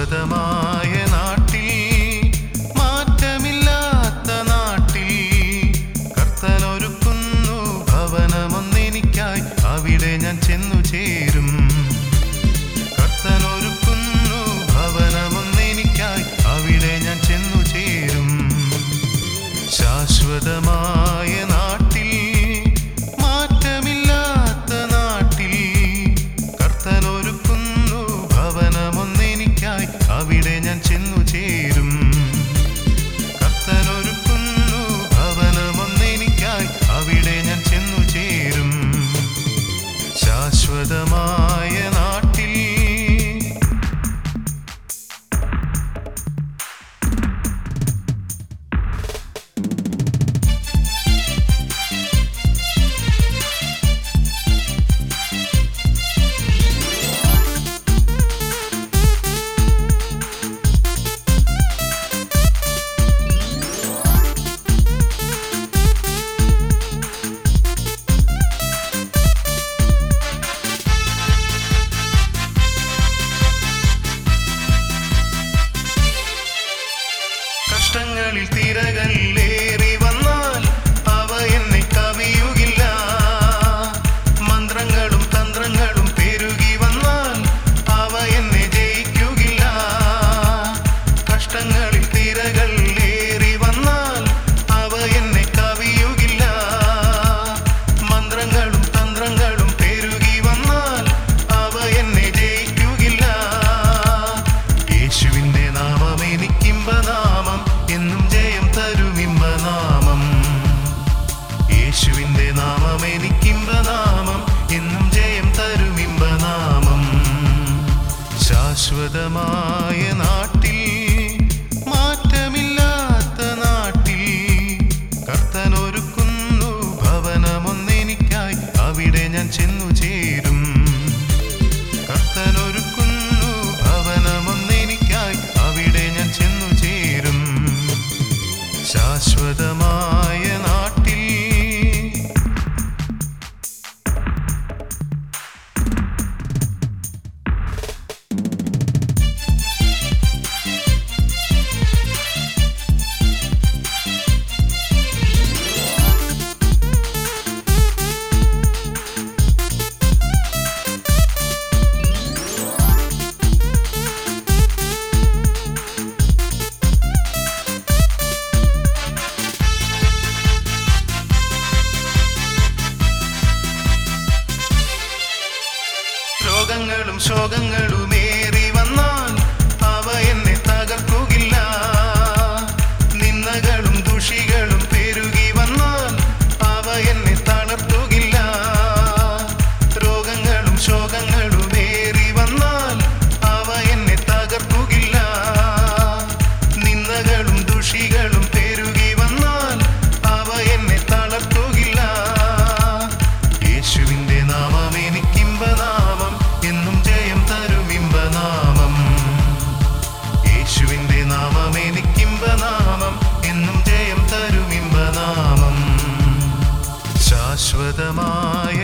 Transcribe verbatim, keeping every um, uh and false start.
ശാശ്വതമായ നാട്ടിൽ, മാറ്റമില്ലാത്ത നാട്ടിൽ കർത്തനൊരുക്കുന്നു ഭവനമൊന്നെനിക്കായി, അവിടെ ഞാൻ ചെന്നു ചേരും. കർത്തനൊരുക്കുന്നു ഭവനമൊന്നെനിക്കായി, അവിടെ ഞാൻ ചെന്നു ചേരും. ശാശ്വതമായ നാട്ടിൽ, മാറ്റമില്ലാത്ത നാട്ടിൽ കർത്തനൊരുക്കുന്നു ഭവനമൊന്നെനിക്കായി, അവിടെ ഞാൻ ചെന്നു ചേരും. കർത്തനൊരുക്കുന്നു ഭവനമൊന്നെനിക്കായി, അവിടെ ഞാൻ ചെന്നു ചേരും. ശാശ്വതമായ നാട്ടിൽ. കഷ്ടങ്ങളിൽ തിരകൾ ഏറി വന്നാൽ അവ എന്നെ കവിയുകില്ല. മന്ത്രങ്ങളും തന്ത്രങ്ങളും പെരുകി വന്നാൽ അവ എന്നെ ജയിക്കുകില്ല. കഷ്ടങ്ങളിൽ തിരകൾ ഏറി വന്നാൽ അവ എന്നെ കവിയുകില്ല. മന്ത്രങ്ങളും തന്ത്രങ്ങളും പെരുകി വന്നാൽ അവ എന്നെ ജയിക്കുകില്ല. യേശുവിന്റെ നാമം എനിക്കിമ്പനാമം, എന്നും ജയം തരുമിമ്പനാമം. യേശുവിന്റെ നാമം എനിക്കിമ്പനാമം, എന്നും ജയം തരുമിമ്പനാമം. ശാശ്വതമായ നാട്ടിൽ, മാറ്റമില്ലാത്ത നാട്ടിൽ കർത്തനൊരുക്കുന്നു ഭവനമൊന്നെനിക്കായി, അവിടെ ഞാൻ ചെന്നു ചേരും. കർത്തനൊരുക്കുന്നു ഭവനമൊന്നെനിക്കായി, അവിടെ ഞാൻ ചെന്നു ചേരും. ശാശ്വതമായ നാട്ടിൽ. രോഗങ്ങളും ശോകങ്ങളും ഏറി വന്നാൽ അവ എന്നെ തകർക്കുകില്ല. നിന്ദകളും ദുഷികളും പെരുകി വന്നാൽ അവ എന്നെ തളർത്തുകില്ല. രോഗങ്ങളും ശോകങ്ങളും ഏറി വന്നാൽ അവ എന്നെ തകർക്കുകില്ല. നിന്ദകളും ദുഷികളും പെരുകി വന്നാൽ അവ എന്നെ തളർത്തുകില്ല. യേശുവിന്റെ നാമം എനിക്കിമ്പനാമം, എന്നും ജയം തരുമിമ്പനാമം. യേശുവിന്റെ നാമം എനിക്കിമ്പനാമം, എന്നും ജയം തരുമിമ്പനാമം. ശാശ്വതമായ